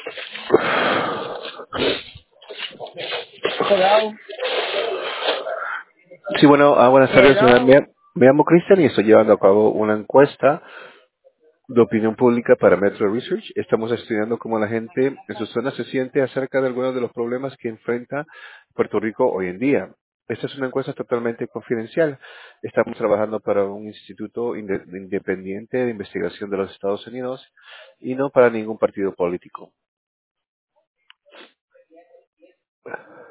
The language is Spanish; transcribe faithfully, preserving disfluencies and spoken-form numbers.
Hello. Sí, bueno, ah, buenas tardes. Me, Hello. me- me llamo Cristian y estoy llevando a cabo una encuesta de opinión pública para Metro Research. Estamos estudiando cómo la gente en su zona se siente acerca de algunos de los problemas que enfrenta Puerto Rico hoy en día. Esta es una encuesta totalmente confidencial. Estamos trabajando para un instituto inde- independiente de investigación de los Estados Unidos y no para ningún partido político.